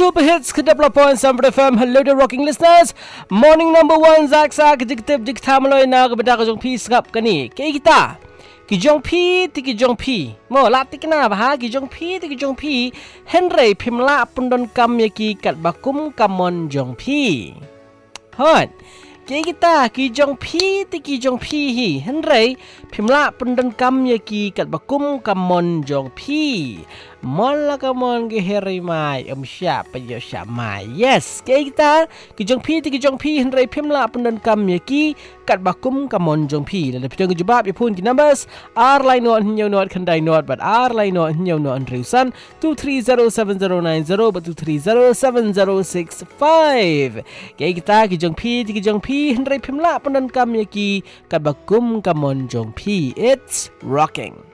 Super Hits ke 90.9 FM. Hello the rocking listeners. Morning number 1 Zaksa kejik-tip jik-tamaloi na kebedak kejong pi sekap kani. Kaya kita kijong pi ti kijong pi. Mo lati kena bah kijong pi ti kijong pi. Henry pimla pundon kam yaki kat bakum kamon jong pi. Hon. Kaya kita kijong pi ti kijong pi hi. Henry pimla pundon kam yaki kat bakum kamon jong pi. Mola kamon ke heri mai siap peyo siap mai. Yes, kaya kita kijong pi ti kijong pi Henry pimla pundon kam yaki kat bakum kamon jong pi. Dan pidang jebab ya pun ki numbers R line not hinyo not kandai not but R line not hinyo not riusan 2307090 but 2307065. Kaya kita kijong pi ti kijong pi Henry pimla pundon kam yaki kat bakum kamon jong pi. It's rocking.